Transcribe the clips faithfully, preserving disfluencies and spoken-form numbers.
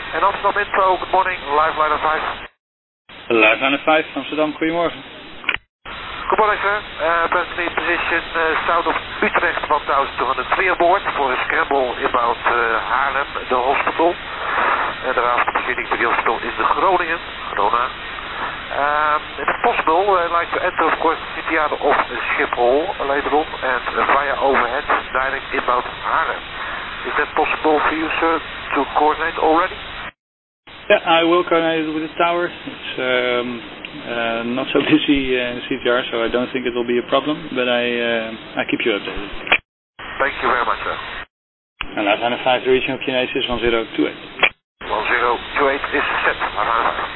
En Amsterdam Intro, good morning, live line of five. Live line of five, Amsterdam, goedemorgen. Good morning, sir. Uh, presently position uh, south of Utrecht, one thousand two hundred three aboard for a scramble inbound uh, Haarlem, the hospital. And thereafter proceeding to the hospital in the Groningen, Corona. Um, if possible, I'd like to enter, of course, the city out of Schiphol later on and uh, via overhead direct inbound Haarlem. Is that possible for you, sir, to coordinate already? Yeah, I will coordinate with the tower. It's um, uh, not so busy uh, in the C T R, so I don't think it will be a problem, but I uh, I keep you updated. Thank you very much, sir. And live line of five, the regional Q N A is one zero two eight. one zero two eight is set, live line of five.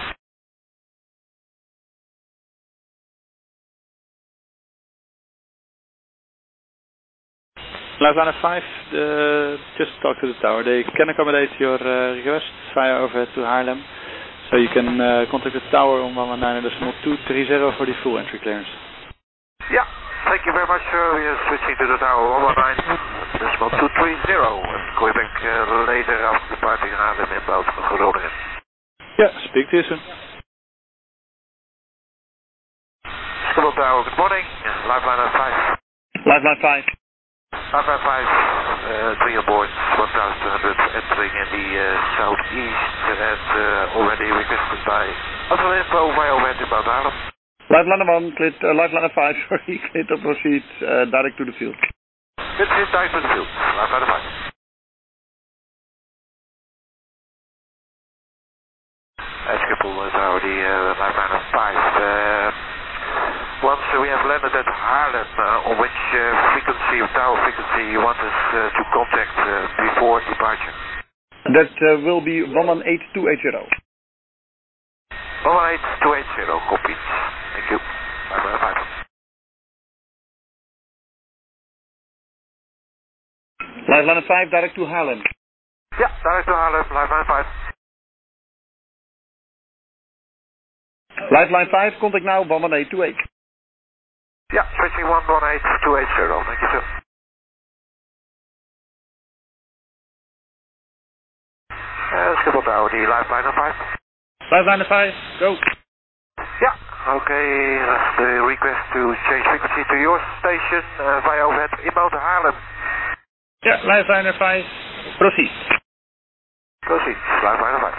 Live line of five, uh, just talk to the tower. They can accommodate your uh, request via overhead to Haarlem. So you can uh, contact the tower on one one nine two three zero for the full entry clearance. Yeah, thank you very much, sir. We are switching to the tower one one nine two three zero and going back uh, later after departing Haarlem inbound from Groningen. Yeah, speak to you soon. Schiphol Tower, good morning. Live line of five. Live line five. Live line five, uh, three aboard, one thousand two hundred entering in the uh, southeast and uh, already requested by Amsterdam Info via overhead inbound Haarlem. Live line one, clear, uh, live line five, sorry, clear to proceed uh, direct to the field. Good, direct to the field, live line five. Uh, Schiphol Tower, the uh, live line of five. Uh, once uh, we have landed at Haarlem, uh, on which uh, frequency, tower frequency you want us uh, to contact uh, before departure? That uh, will be one one eight two eight zero. one one eight two eight zero, copy. Thank you. Live line five. Live line five, direct to Haarlem. Yeah, direct to Haarlem, live line five. Live line five, contact now one one eight two eight. Yeah, switching one one eight two eight zero, thank you, sir. Uh, Schiphol Tower, the live line of five. Live line five, go. Yeah, okay, that's the request to change frequency to your station uh, via overhead inbound Haarlem. Yeah, live line five, proceed. Proceed, live line of five.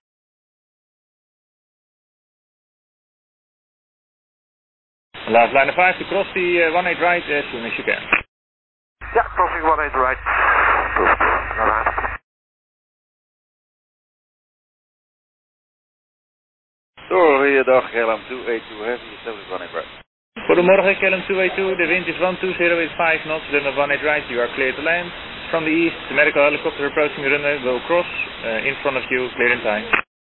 Live line five to cross the uh, one eight right as soon as you can. Yeah, crossing one eight right. Approved. Live line. Goeiedag, K L M two eight two heavy, service one eight right. Goedemorgen, K L M two eight two, the wind is one two zero eight five knots, runway one eight right, you are clear to land. From the east, the medical helicopter approaching the runway will cross, uh, in front of you, clear in time.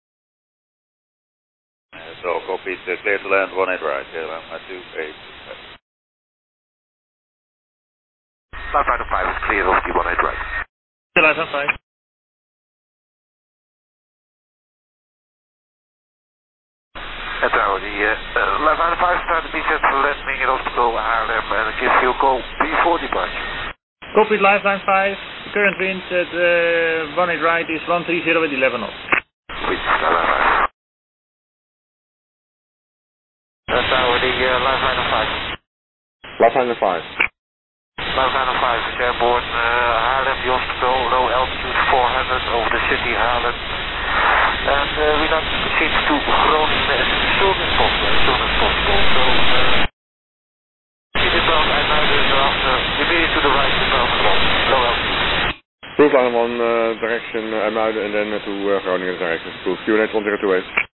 So, copied, uh, clear to land one eight right, K L M two eight two. Live line of five is clear of the one eight right. The live line five. And now the uh, uh, live line of five started to be set for landing in hospital Haarlem and give you a call before departure. Copied, live line five. The current wind at uh, one eight right is one three zero at eleven knots. Sweet, live line five. And now the uh, live line of five. Live line five. Live line of five is airborne uh, Haarlem, the hospital, low altitude four hundred over the city Haarlem. And uh, we like to proceed to Groningen as soon as possible, as soon as possible. So, uh, proceed inbound and now thereafter immediately to the right inbound Groningen, low altitude. Route line one uh, direction uh, Muiden and then uh, to uh, Groningen direction. Q N A one zero two eight.